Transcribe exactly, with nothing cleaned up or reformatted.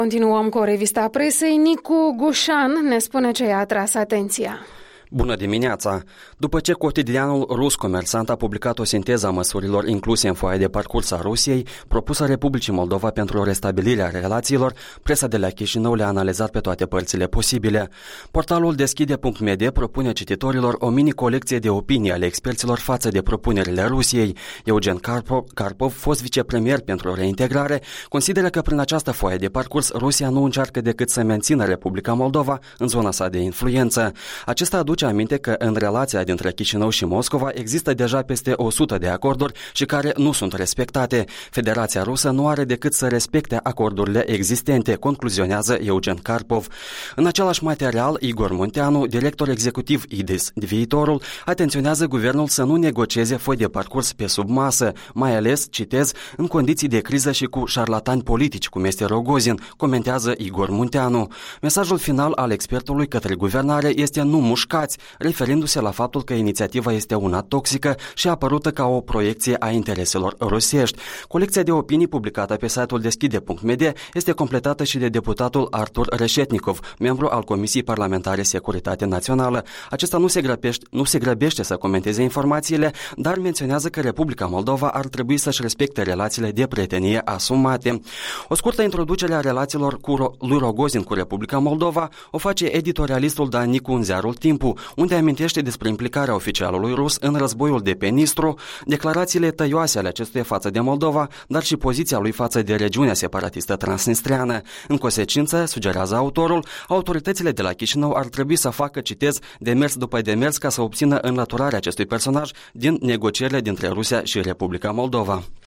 Continuăm cu o revista presei. Nicu Gușan ne spune ce i-a atras atenția. Bună dimineața! După ce cotidianul rus Comersant a publicat o sinteză a măsurilor incluse în foaia de parcurs a Rusiei, propusă Republicii Moldova pentru restabilirea relațiilor, presa de la Chișinău le-a analizat pe toate părțile posibile. Portalul deschide punct m d propune cititorilor o mini-colecție de opinii ale experților față de propunerile Rusiei. Eugen Karpov, fost vicepremier pentru reintegrare, consideră că prin această foaie de parcurs Rusia nu încearcă decât să mențină Republica Moldova în zona sa de influență. Acesta aduce aminte că în relația dintre Chișinău și Moscova există deja peste o sută de acorduri și care nu sunt respectate. Federația Rusă nu are decât să respecte acordurile existente, concluzionează Eugen Karpov. În același material, Igor Munteanu, director executiv I D I S, Viitorul, atenționează guvernul să nu negocieze foi de parcurs pe sub masă, mai ales, citez, în condiții de criză și cu șarlatani politici, cum este Rogozin, comentează Igor Munteanu. Mesajul final al expertului către guvernare este nu mușcați, referindu-se la faptul că inițiativa este una toxică și apărută ca o proiecție a intereselor rusești. Colecția de opinii publicată pe site-ul deschide punct m d este completată și de deputatul Artur Reșetnikov, membru al Comisiei Parlamentare Securitate Națională. Acesta nu se, grăbește, nu se grăbește să comenteze informațiile, dar menționează că Republica Moldova ar trebui să-și respecte relațiile de prietenie asumate. O scurtă introducere a relațiilor cu lui Rogozin cu Republica Moldova o face editorialistul Dan Nicu în ziarul Timpul, unde amintește despre implicarea oficialului rus în războiul de pe Nistru, declarațiile tăioase ale acestuia față de Moldova, dar și poziția lui față de regiunea separatistă transnistreană. În consecință, sugerează autorul, autoritățile de la Chișinău ar trebui să facă, citez, demers după demers ca să obțină înlăturarea acestui personaj din negocierile dintre Rusia și Republica Moldova.